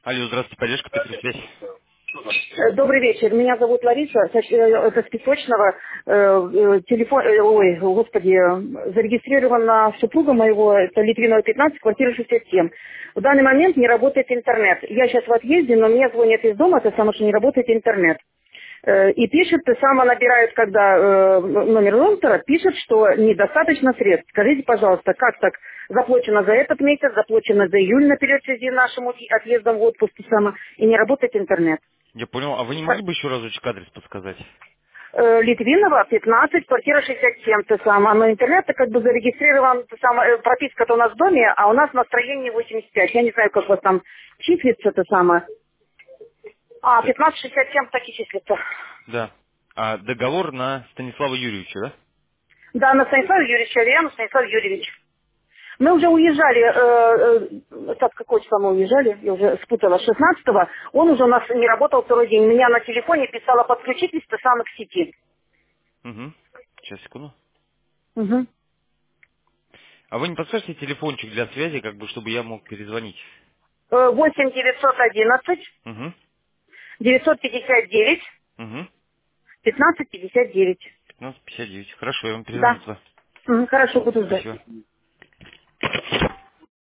Алло, здравствуйте, поддержка Петросвязь. Добрый вечер. Меня зовут Лариса, это с Песочного. Телефон, ой, господи, зарегистрирована супруга моего, это Литвинова 15, квартира 67. В данный момент не работает интернет. Я сейчас в отъезде, но мне звонят из дома, это самое, что не работает интернет. И пишет, набирают, когда номер роутера, пишет, что недостаточно средств. Скажите, пожалуйста, как так? Заплачено за этот месяц, заплачено за июль наперед в связи с нашим отъездом в отпуск, и не работает интернет. Я понял, а вы не могли бы еще разочек адрес подсказать? Литвинова, 15, квартира 67, но интернет как бы зарегистрирован, прописка-то у нас в доме, а у нас настроение 85. Я не знаю, как у вас там числится это самое. А, Щас. 1567 так и числится. Да. А договор на Станислава Юрьевича, да? Да, на Станислава Юрьевича, Ариану Станислав Юрьевич. Мы уже уезжали, так какое число мы уезжали, я уже спутала, 16-го, он уже у нас не работал второй день. Меня на телефоне писала подключитесь к сети. Угу. Сейчас, секунду. Угу. А вы не подскажете телефончик для связи, как бы, чтобы я мог перезвонить? 8 911 Угу. 959 Угу. 1559. 15:59. Хорошо, я вам перезвоню Да. туда. Хорошо, буду ждать. Спасибо.